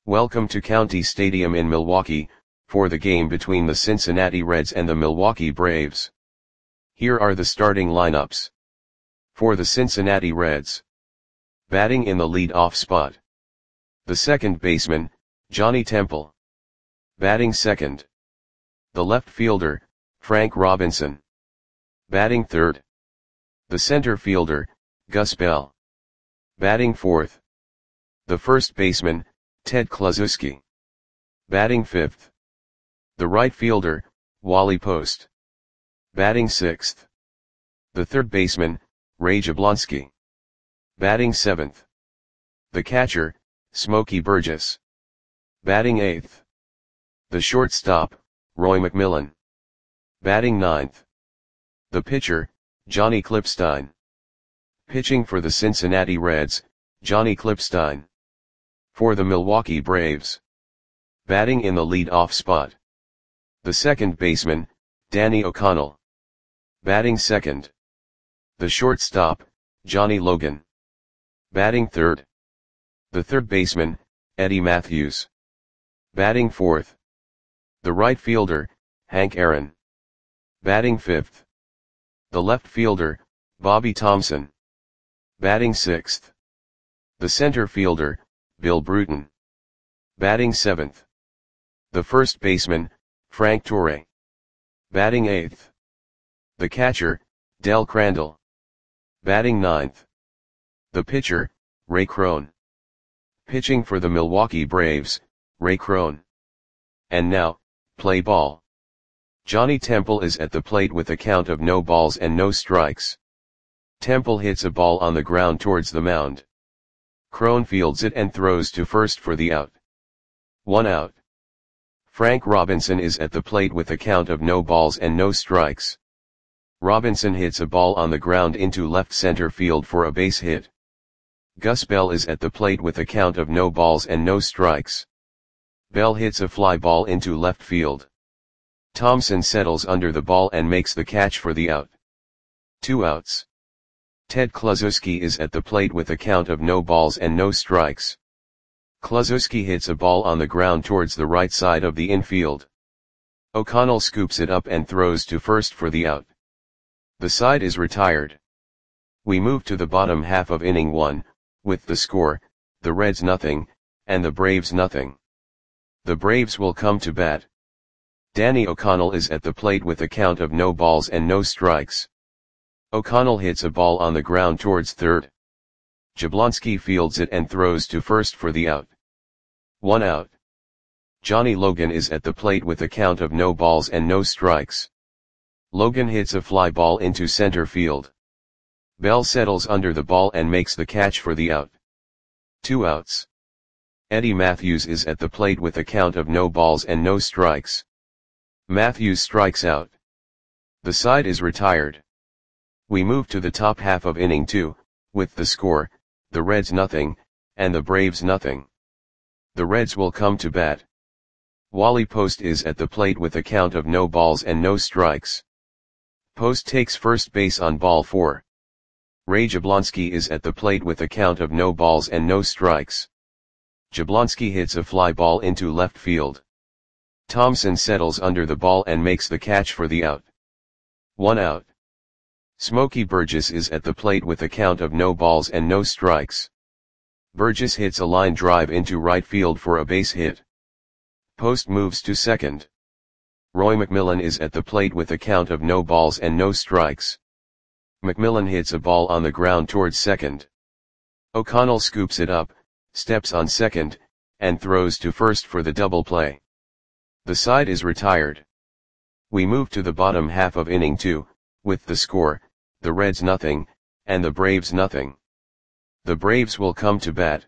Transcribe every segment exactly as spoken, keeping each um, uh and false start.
Welcome to County Stadium in Milwaukee, for the game between the Cincinnati Reds and the Milwaukee Braves. Here are the starting lineups. For the Cincinnati Reds. Batting in the lead-off spot. The second baseman, Johnny Temple. Batting second. The left fielder, Frank Robinson. Batting third. The center fielder, Gus Bell. Batting fourth. The first baseman, Ted Kluszewski. Batting fifth. The right fielder, Wally Post. Batting sixth. The third baseman, Ray Jablonski. Batting seventh. The catcher, Smokey Burgess. Batting eighth. The shortstop, Roy McMillan. Batting ninth. The pitcher, Johnny Klippstein. Pitching for the Cincinnati Reds, Johnny Klippstein. For the Milwaukee Braves. Batting in the lead-off spot. The second baseman, Danny O'Connell. Batting second. The shortstop, Johnny Logan. Batting third. The third baseman, Eddie Matthews. Batting fourth. The right fielder, Hank Aaron. Batting fifth. The left fielder, Bobby Thomson. Batting sixth. The center fielder, Bill Bruton. Batting seventh. The first baseman, Frank Torre. Batting eighth. The catcher, Del Crandall. Batting ninth. The pitcher, Ray Crone. Pitching for the Milwaukee Braves, Ray Crone. And now, play ball. Johnny Temple is at the plate with a count of no balls and no strikes. Temple hits a ball on the ground towards the mound. Crone fields it and throws to first for the out. One out. Frank Robinson is at the plate with a count of no balls and no strikes. Robinson hits a ball on the ground into left center field for a base hit. Gus Bell is at the plate with a count of no balls and no strikes. Bell hits a fly ball into left field. Thomson settles under the ball and makes the catch for the out. Two outs. Ted Kluszewski is at the plate with a count of no balls and no strikes. Kluszewski hits a ball on the ground towards the right side of the infield. O'Connell scoops it up and throws to first for the out. The side is retired. We move to the bottom half of inning one, with the score, the Reds nothing, and the Braves nothing. The Braves will come to bat. Danny O'Connell is at the plate with a count of no balls and no strikes. O'Connell hits a ball on the ground towards third. Jablonski fields it and throws to first for the out. One out. Johnny Logan is at the plate with a count of no balls and no strikes. Logan hits a fly ball into center field. Bell settles under the ball and makes the catch for the out. Two outs. Eddie Matthews is at the plate with a count of no balls and no strikes. Matthews strikes out. The side is retired. We move to the top half of inning two, with the score, the Reds nothing, and the Braves nothing. The Reds will come to bat. Wally Post is at the plate with a count of no balls and no strikes. Post takes first base on ball four. Ray Jablonski is at the plate with a count of no balls and no strikes. Jablonski hits a fly ball into left field. Thomson settles under the ball and makes the catch for the out. One out. Smokey Burgess is at the plate with a count of no balls and no strikes. Burgess hits a line drive into right field for a base hit. Post moves to second. Roy McMillan is at the plate with a count of no balls and no strikes. McMillan hits a ball on the ground towards second. O'Connell scoops it up, steps on second, and throws to first for the double play. The side is retired. We move to the bottom half of inning two, with the score, the Reds nothing, and the Braves nothing. The Braves will come to bat.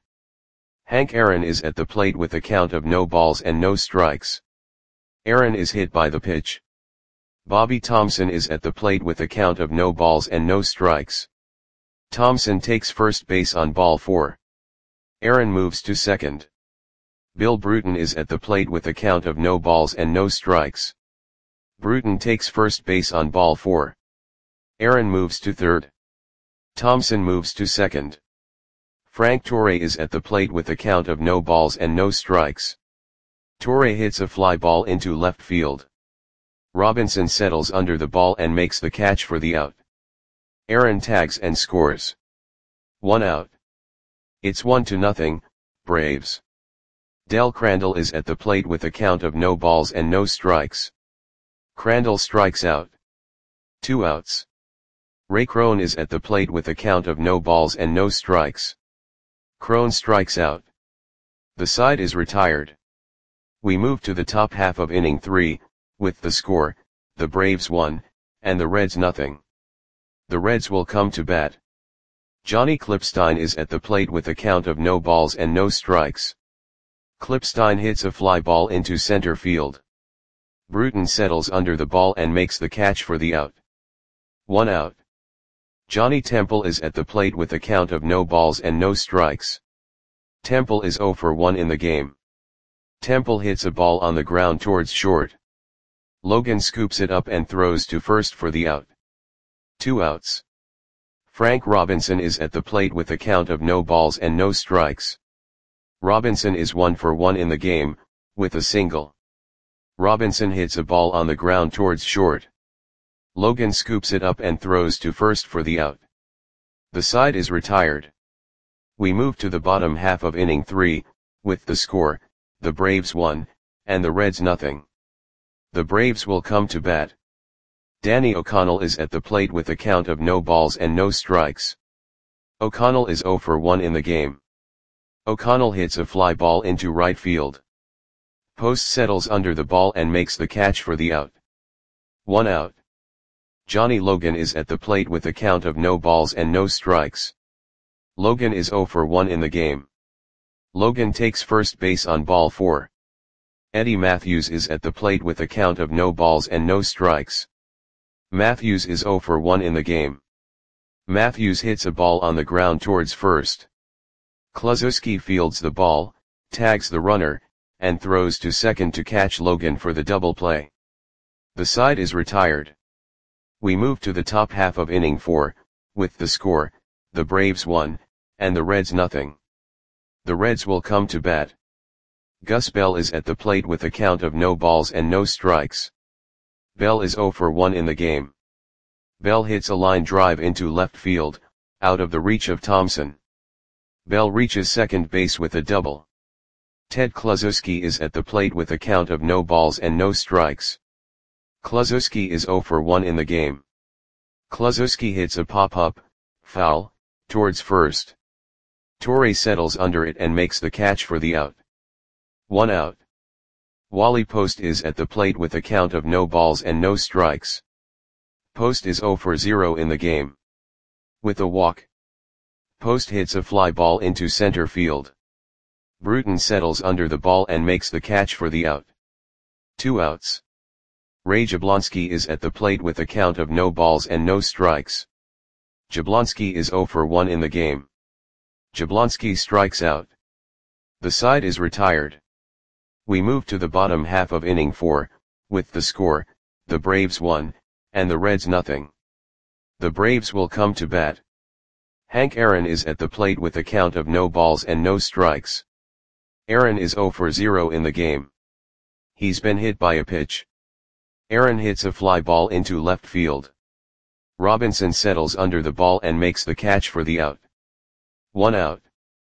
Hank Aaron is at the plate with a count of no balls and no strikes. Aaron is hit by the pitch. Bobby Thomson is at the plate with a count of no balls and no strikes. Thomson takes first base on ball four. Aaron moves to second. Bill Bruton is at the plate with a count of no balls and no strikes. Bruton takes first base on ball four. Aaron moves to third. Thomson moves to second. Frank Torre is at the plate with a count of no balls and no strikes. Torre hits a fly ball into left field. Robinson settles under the ball and makes the catch for the out. Aaron tags and scores. One out. It's one to nothing, Braves. Del Crandall is at the plate with a count of no balls and no strikes. Crandall strikes out. Two outs. Ray Crone is at the plate with a count of no balls and no strikes. Crone strikes out. The side is retired. We move to the top half of inning three, with the score, the Braves one, and the Reds nothing. The Reds will come to bat. Johnny Klipstein is at the plate with a count of no balls and no strikes. Klipstein hits a fly ball into center field. Bruton settles under the ball and makes the catch for the out. One out. Johnny Temple is at the plate with a count of no balls and no strikes. Temple is oh for one in the game. Temple hits a ball on the ground towards short. Logan scoops it up and throws to first for the out. Two outs. Frank Robinson is at the plate with a count of no balls and no strikes. Robinson is one for one in the game, with a single. Robinson hits a ball on the ground towards short. Logan scoops it up and throws to first for the out. The side is retired. We move to the bottom half of inning three, with the score, the Braves one, and the Reds nothing. The Braves will come to bat. Danny O'Connell is at the plate with a count of no balls and no strikes. O'Connell is oh for one in the game. O'Connell hits a fly ball into right field. Post settles under the ball and makes the catch for the out. One out. Johnny Logan is at the plate with a count of no balls and no strikes. Logan is oh for one in the game. Logan takes first base on ball four. Eddie Matthews is at the plate with a count of no balls and no strikes. Matthews is oh for one in the game. Matthews hits a ball on the ground towards first. Kluszewski fields the ball, tags the runner, and throws to second to catch Logan for the double play. The side is retired. We move to the top half of inning four, with the score, the Braves one, and the Reds nothing. The Reds will come to bat. Gus Bell is at the plate with a count of no balls and no strikes. Bell is oh for one in the game. Bell hits a line drive into left field, out of the reach of Thompson. Bell reaches second base with a double. Ted Kluszewski is at the plate with a count of no balls and no strikes. Kluszewski is oh for one in the game. Kluszewski hits a pop-up, foul, towards first. Torre settles under it and makes the catch for the out. One out. Wally Post is at the plate with a count of no balls and no strikes. Post is oh for zero in the game. With a walk. Post hits a fly ball into center field. Bruton settles under the ball and makes the catch for the out. Two outs. Ray Jablonski is at the plate with a count of no balls and no strikes. Jablonski is oh for one in the game. Jablonski strikes out. The side is retired. We move to the bottom half of inning four, with the score, the Braves one, and the Reds nothing. The Braves will come to bat. Hank Aaron is at the plate with a count of no balls and no strikes. Aaron is oh for zero in the game. He's been hit by a pitch. Aaron hits a fly ball into left field. Robinson settles under the ball and makes the catch for the out. One out.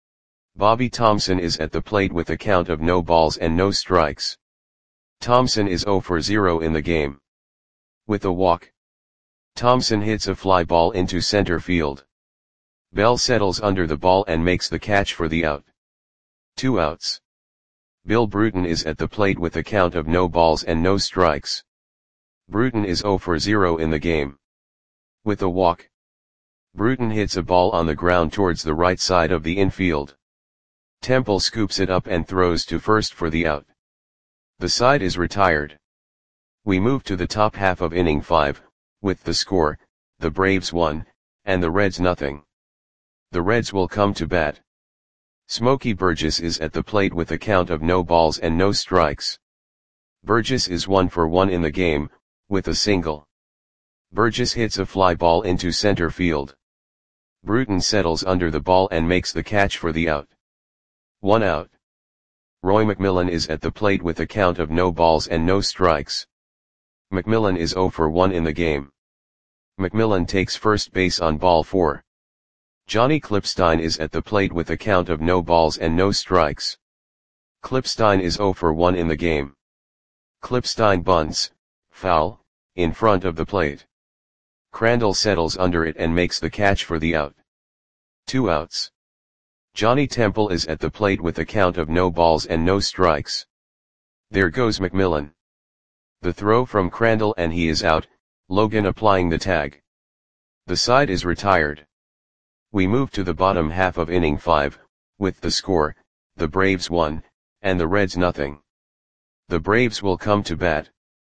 Bobby Thompson is at the plate with a count of no balls and no strikes. Thompson is oh for zero in the game. With a walk. Thompson hits a fly ball into center field. Bell settles under the ball and makes the catch for the out. Two outs. Bill Bruton is at the plate with a count of no balls and no strikes. Bruton is oh for zero in the game. With a walk. Bruton hits a ball on the ground towards the right side of the infield. Temple scoops it up and throws to first for the out. The side is retired. We move to the top half of inning five, with the score, the Braves one, and the Reds nothing. The Reds will come to bat. Smokey Burgess is at the plate with a count of no balls and no strikes. Burgess is one for one in the game, with a single. Burgess hits a fly ball into center field. Bruton settles under the ball and makes the catch for the out. One out. Roy McMillan is at the plate with a count of no balls and no strikes. McMillan is zero for one in the game. McMillan takes first base on ball four. Johnny Klipstein is at the plate with a count of no balls and no strikes. Klipstein is zero for one in the game. Klipstein bunts, foul, in front of the plate. Crandall settles under it and makes the catch for the out. Two outs. Johnny Temple is at the plate with a count of no balls and no strikes. There goes McMillan. The throw from Crandall and he is out, Logan applying the tag. The side is retired. We move to the bottom half of inning five, with the score, the Braves one, and the Reds nothing. The Braves will come to bat.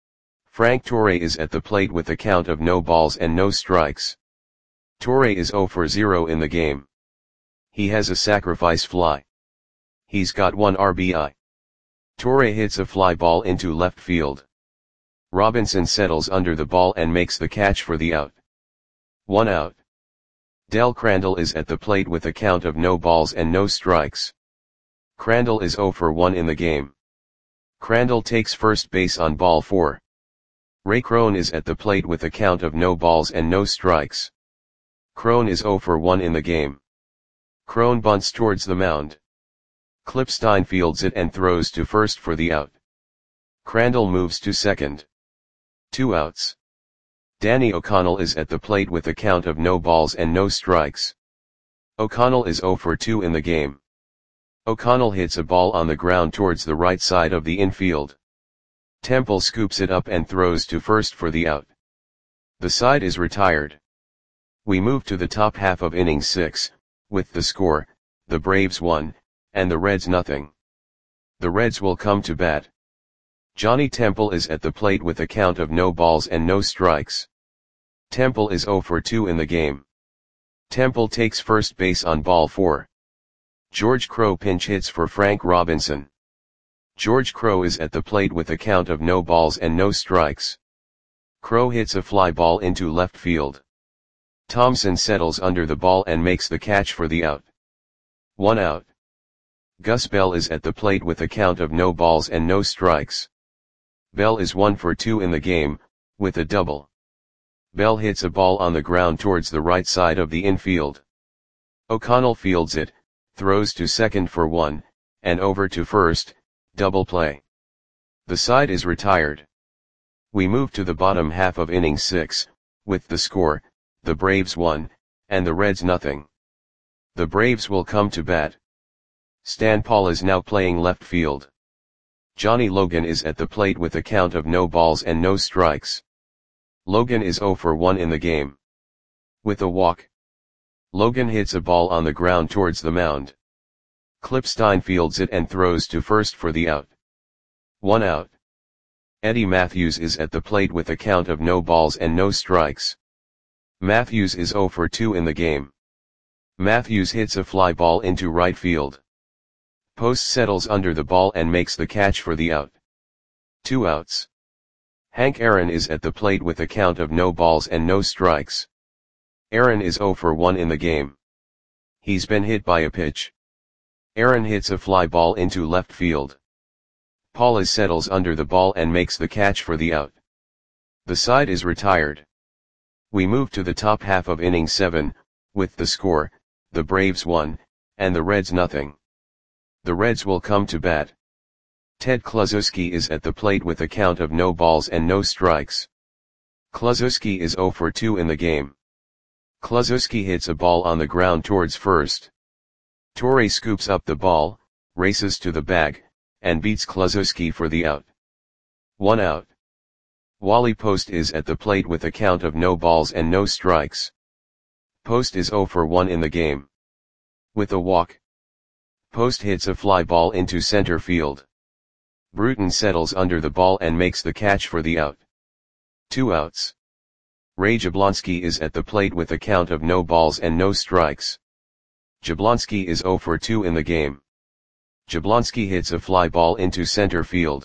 Frank Torre is at the plate with a count of no balls and no strikes. Torre is zero for zero in the game. He has a sacrifice fly. He's got one R B I. Torre hits a fly ball into left field. Robinson settles under the ball and makes the catch for the out. One out. Del Crandall is at the plate with a count of no balls and no strikes. Crandall is zero for one in the game. Crandall takes first base on ball four. Ray Crone is at the plate with a count of no balls and no strikes. Crone is zero for one in the game. Crone bunts towards the mound. Klipstein fields it and throws to first for the out. Crandall moves to second. Two outs. Danny O'Connell is at the plate with a count of no balls and no strikes. O'Connell is zero for two in the game. O'Connell hits a ball on the ground towards the right side of the infield. Temple scoops it up and throws to first for the out. The side is retired. We move to the top half of inning six, with the score, the Braves one, and the Reds nothing. The Reds will come to bat. Johnny Temple is at the plate with a count of no balls and no strikes. Temple is zero for two in the game. Temple takes first base on ball four. George Crowe pinch hits for Frank Robinson. George Crowe is at the plate with a count of no balls and no strikes. Crowe hits a fly ball into left field. Thompson settles under the ball and makes the catch for the out. One out. Gus Bell is at the plate with a count of no balls and no strikes. Bell is one for two in the game, with a double. Bell hits a ball on the ground towards the right side of the infield. O'Connell fields it, throws to second for one, and over to first, double play. The side is retired. We move to the bottom half of inning six, with the score, the Braves one, and the Reds nothing. The Braves will come to bat. Stan Paul is now playing left field. Johnny Logan is at the plate with a count of no balls and no strikes. Logan is zero for one in the game. With a walk. Logan hits a ball on the ground towards the mound. Klipstein fields it and throws to first for the out. One out. Eddie Matthews is at the plate with a count of no balls and no strikes. Matthews is zero for two in the game. Matthews hits a fly ball into right field. Post settles under the ball and makes the catch for the out. Two outs. Hank Aaron is at the plate with a count of no balls and no strikes. Aaron is zero for one in the game. He's been hit by a pitch. Aaron hits a fly ball into left field. Paulus settles under the ball and makes the catch for the out. The side is retired. We move to the top half of inning seven, with the score, the Braves one, and the Reds nothing. The Reds will come to bat. Ted Kluszewski is at the plate with a count of no balls and no strikes. Kluszewski is zero for two in the game. Kluszewski hits a ball on the ground towards first. Torre scoops up the ball, races to the bag, and beats Kluszewski for the out. One out. Wally Post is at the plate with a count of no balls and no strikes. Post is zero for one in the game. With a walk. Post hits a fly ball into center field. Bruton settles under the ball and makes the catch for the out. Two outs. Ray Jablonski is at the plate with a count of no balls and no strikes. Jablonski is zero for two in the game. Jablonski hits a fly ball into center field.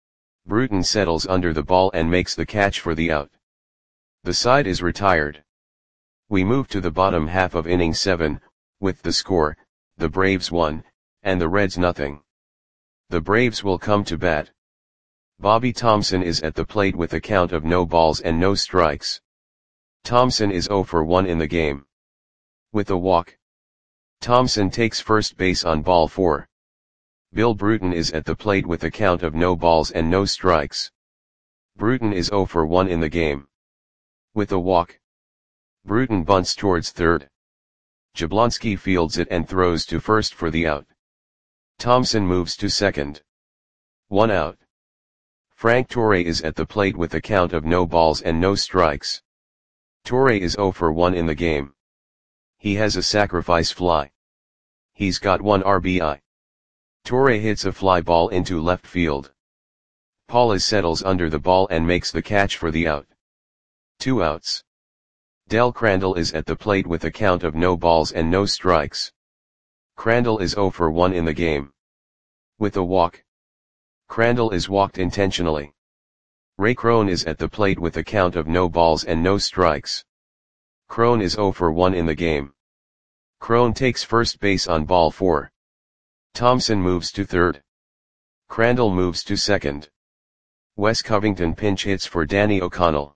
Bruton settles under the ball and makes the catch for the out. The side is retired. We move to the bottom half of inning seven, with the score, the Braves one, and the Reds nothing. The Braves will come to bat. Bobby Thomson is at the plate with a count of no balls and no strikes. Thomson is oh for one in the game. With a walk. Thomson takes first base on ball four. Bill Bruton is at the plate with a count of no balls and no strikes. Bruton is oh for one in the game. With a walk. Bruton bunts towards third. Jablonski fields it and throws to first for the out. Thomson moves to second. One out. Frank Torre is at the plate with a count of no balls and no strikes. Torre is oh for one in the game. He has a sacrifice fly. He's got one R B I. Torre hits a fly ball into left field. Paulus settles under the ball and makes the catch for the out. Two outs. Del Crandall is at the plate with a count of no balls and no strikes. Crandall is oh for one in the game. With a walk. Crandall is walked intentionally. Ray Crone is at the plate with a count of no balls and no strikes. Crone is oh for one in the game. Crone takes first base on ball four. Thomson moves to third. Crandall moves to second. Wes Covington pinch hits for Danny O'Connell.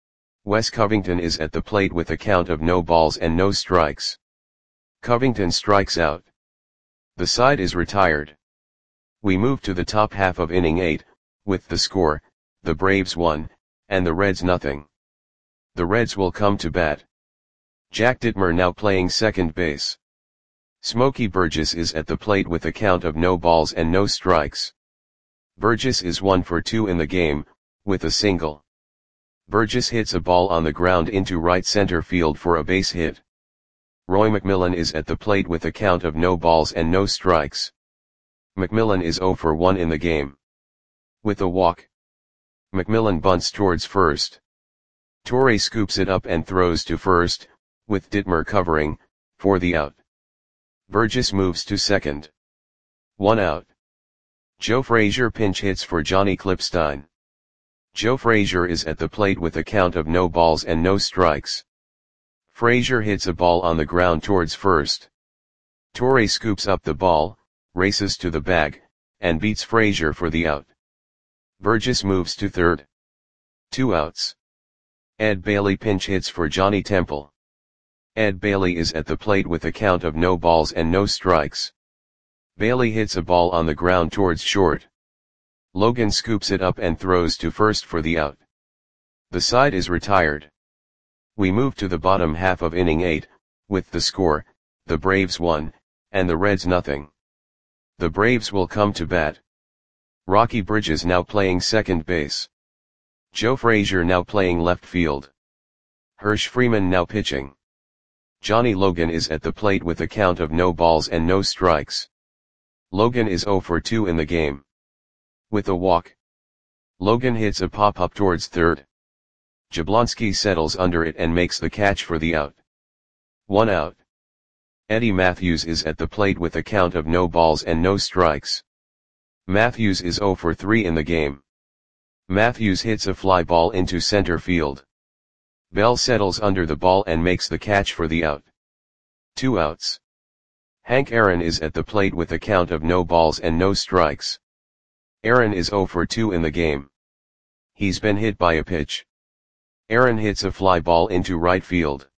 Wes Covington is at the plate with a count of no balls and no strikes. Covington strikes out. The side is retired. We move to the top half of inning eight, with the score, the Braves one, and the Reds nothing. The Reds will come to bat. Jack Dittmer now playing second base. Smokey Burgess is at the plate with a count of no balls and no strikes. Burgess is one for two in the game, with a single. Burgess hits a ball on the ground into right center field for a base hit. Roy McMillan is at the plate with a count of no balls and no strikes. McMillan is oh for one in the game. With a walk. McMillan bunts towards first. Torre scoops it up and throws to first, with Dittmer covering, for the out. Burgess moves to second. One out. Joe Frazier pinch hits for Johnny Klipstein. Joe Frazier is at the plate with a count of no balls and no strikes. Frazier hits a ball on the ground towards first. Torre scoops up the ball, races to the bag, and beats Frazier for the out. Burgess moves to third. Two outs. Ed Bailey pinch hits for Johnny Temple. Ed Bailey is at the plate with a count of no balls and no strikes. Bailey hits a ball on the ground towards short. Logan scoops it up and throws to first for the out. The side is retired. We move to the bottom half of inning eight, with the score, the Braves one, and the Reds nothing. The Braves will come to bat. Rocky Bridges now playing second base. Joe Frazier now playing left field. Hirsch Freeman now pitching. Johnny Logan is at the plate with a count of no balls and no strikes. Logan is oh for two in the game. With a walk. Logan hits a pop-up towards third. Jablonski settles under it and makes the catch for the out. One out. Eddie Matthews is at the plate with a count of no balls and no strikes. Matthews is oh for three in the game. Matthews hits a fly ball into center field. Bell settles under the ball and makes the catch for the out. Two outs. Hank Aaron is at the plate with a count of no balls and no strikes. Aaron is oh for two in the game. He's been hit by a pitch. Aaron hits a fly ball into right field.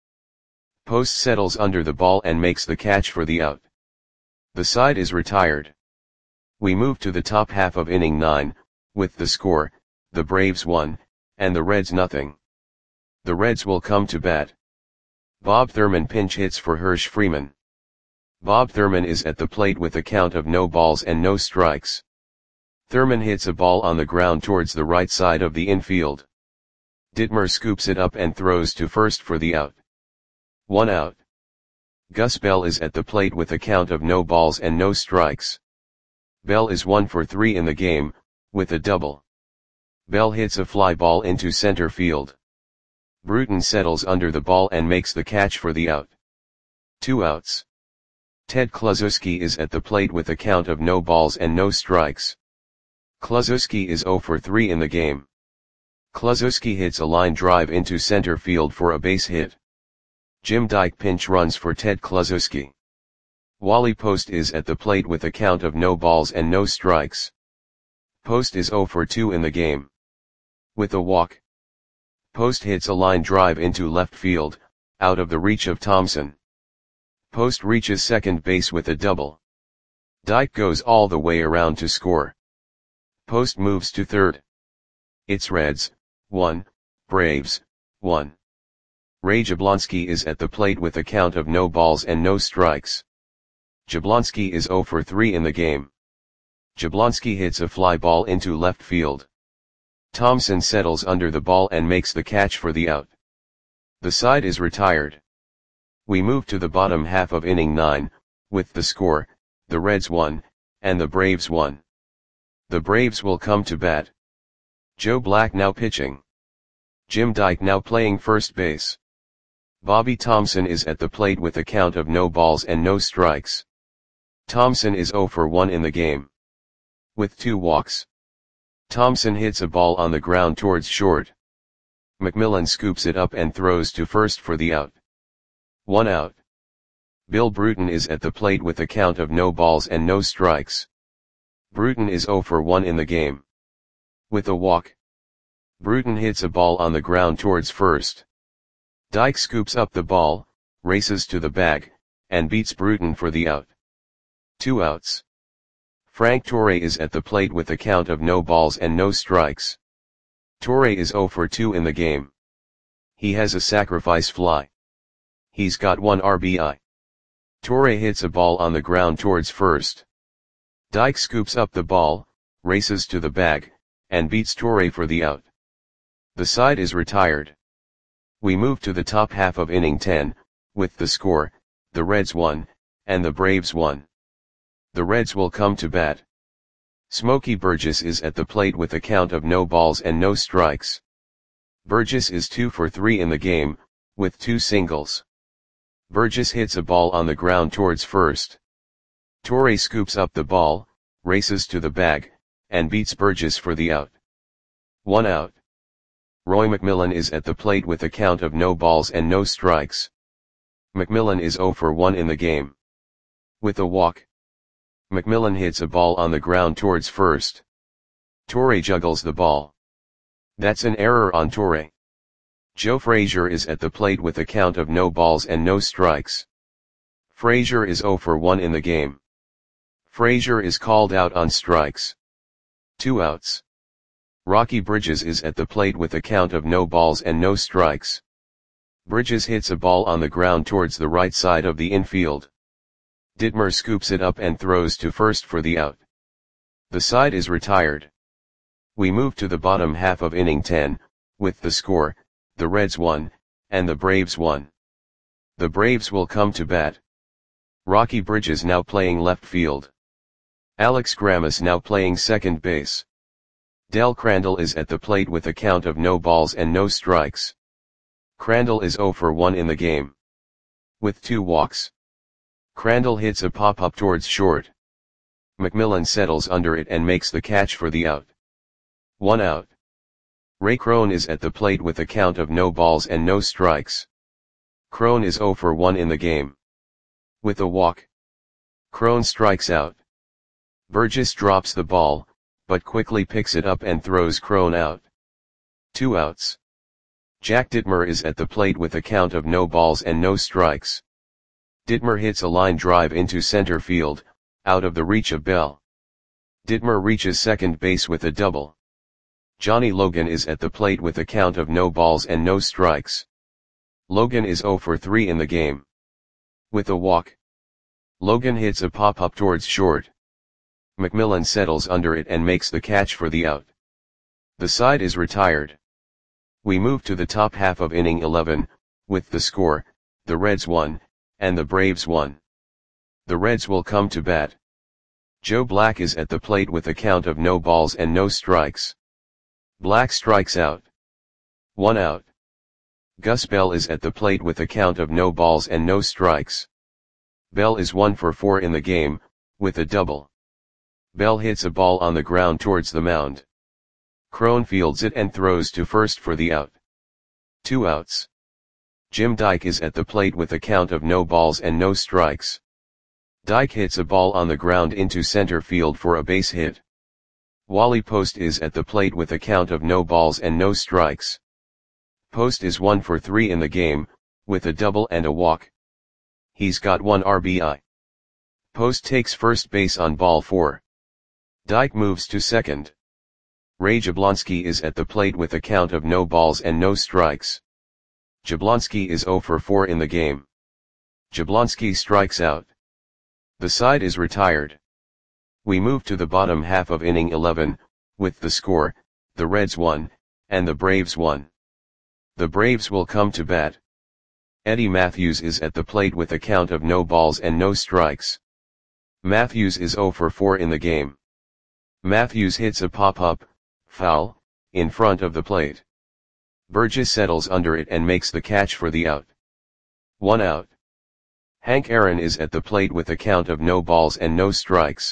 Post settles under the ball and makes the catch for the out. The side is retired. We move to the top half of inning nine, with the score, the Braves one, and the Reds nothing. The Reds will come to bat. Bob Thurman pinch hits for Hirsch Freeman. Bob Thurman is at the plate with a count of no balls and no strikes. Thurman hits a ball on the ground towards the right side of the infield. Dittmer scoops it up and throws to first for the out. One out. Gus Bell is at the plate with a count of no balls and no strikes. Bell is one for three in the game, with a double. Bell hits a fly ball into center field. Bruton settles under the ball and makes the catch for the out. Two outs. Ted Kluszewski is at the plate with a count of no balls and no strikes. Kluszewski is oh for three in the game. Kluszewski hits a line drive into center field for a base hit. Jim Dyke pinch runs for Ted Kluszewski. Wally Post is at the plate with a count of no balls and no strikes. Post is zero for two in the game. With a walk, Post hits a line drive into left field, out of the reach of Thompson. Post reaches second base with a double. Dyke goes all the way around to score. Post moves to third. It's Reds, one, Braves, one. Ray Jablonski is at the plate with a count of no balls and no strikes. Jablonski is zero for three in the game. Jablonski hits a fly ball into left field. Thompson settles under the ball and makes the catch for the out. The side is retired. We move to the bottom half of inning nine, with the score, the Reds one, and the Braves one. The Braves will come to bat. Joe Black now pitching. Jim Dyke now playing first base. Bobby Thompson is at the plate with a count of no balls and no strikes. Thompson is zero for one in the game. With two walks, Thompson hits a ball on the ground towards short. McMillan scoops it up and throws to first for the out. One out. Bill Bruton is at the plate with a count of no balls and no strikes. Bruton is zero for one in the game. With a walk, Bruton hits a ball on the ground towards first. Dyke scoops up the ball, races to the bag, and beats Bruton for the out. Two outs. Frank Torre is at the plate with a count of no balls and no strikes. Torre is zero for two in the game. He has a sacrifice fly. He's got one R B I. Torre hits a ball on the ground towards first. Dyke scoops up the ball, races to the bag, and beats Torre for the out. The side is retired. We move to the top half of inning ten, with the score, the Reds one, and the Braves one. The Reds will come to bat. Smokey Burgess is at the plate with a count of no balls and no strikes. Burgess is two for three in the game, with two singles. Burgess hits a ball on the ground towards first. Torre scoops up the ball, races to the bag, and beats Burgess for the out. One out. Roy McMillan is at the plate with a count of no balls and no strikes. McMillan is zero for one in the game. With a walk, McMillan hits a ball on the ground towards first. Torre juggles the ball. That's an error on Torre. Joe Frazier is at the plate with a count of no balls and no strikes. Frazier is zero for one in the game. Frazier is called out on strikes. Two outs. Rocky Bridges is at the plate with a count of no balls and no strikes. Bridges hits a ball on the ground towards the right side of the infield. Ditmer scoops it up and throws to first for the out. The side is retired. We move to the bottom half of inning ten, with the score, the Reds one, and the Braves one. The Braves will come to bat. Rocky Bridges now playing left field. Alex Grammas now playing second base. Del Crandall is at the plate with a count of no balls and no strikes. Crandall is zero for one in the game. With two walks, Crandall hits a pop-up towards short. McMillan settles under it and makes the catch for the out. One out. Ray Crone is at the plate with a count of no balls and no strikes. Crone is zero for one in the game. With a walk, Crone strikes out. Burgess drops the ball, but quickly picks it up and throws Crone out. Two outs. Jack Ditmer is at the plate with a count of no balls and no strikes. Ditmer hits a line drive into center field, out of the reach of Bell. Ditmer reaches second base with a double. Johnny Logan is at the plate with a count of no balls and no strikes. Logan is zero for three in the game. With a walk, Logan hits a pop-up towards short. McMillan settles under it and makes the catch for the out. The side is retired. We move to the top half of inning eleven, with the score, the Reds one, and the Braves one. The Reds will come to bat. Joe Black is at the plate with a count of no balls and no strikes. Black strikes out. One out. Gus Bell is at the plate with a count of no balls and no strikes. Bell is one for four in the game, with a double. Bell hits a ball on the ground towards the mound. Crone fields it and throws to first for the out. Two outs. Jim Dyke is at the plate with a count of no balls and no strikes. Dyke hits a ball on the ground into center field for a base hit. Wally Post is at the plate with a count of no balls and no strikes. Post is one for three in the game, with a double and a walk. He's got one R B I. Post takes first base on ball four. Dyke moves to second. Ray Jablonski is at the plate with a count of no balls and no strikes. Jablonski is zero for four in the game. Jablonski strikes out. The side is retired. We move to the bottom half of inning eleven, with the score, the Reds won, and the Braves won. The Braves will come to bat. Eddie Matthews is at the plate with a count of no balls and no strikes. Matthews is zero for four in the game. Matthews hits a pop-up, foul, in front of the plate. Burgess settles under it and makes the catch for the out. One out. Hank Aaron is at the plate with a count of no balls and no strikes.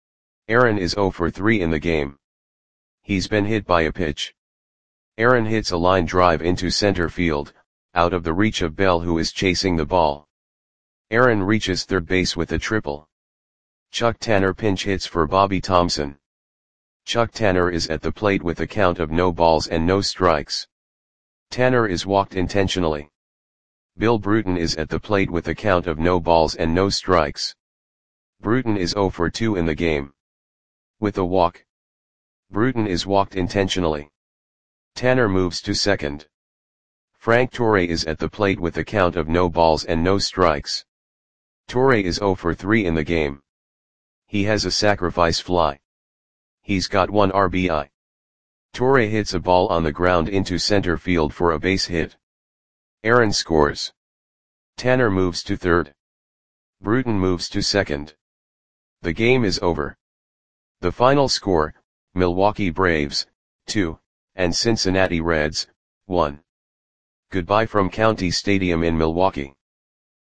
Aaron is zero for three in the game. He's been hit by a pitch. Aaron hits a line drive into center field, out of the reach of Bell, who is chasing the ball. Aaron reaches third base with a triple. Chuck Tanner pinch hits for Bobby Thompson. Chuck Tanner is at the plate with a count of no balls and no strikes. Tanner is walked intentionally. Bill Bruton is at the plate with a count of no balls and no strikes. Bruton is zero for two in the game. With a walk. Bruton is walked intentionally. Tanner moves to second. Frank Torre is at the plate with a count of no balls and no strikes. Torre is zero for three in the game. He has a sacrifice fly. He's got one R B I. Torre hits a ball on the ground into center field for a base hit. Aaron scores. Tanner moves to third. Bruton moves to second. The game is over. The final score, Milwaukee Braves, two, and Cincinnati Reds, one. Goodbye from County Stadium in Milwaukee.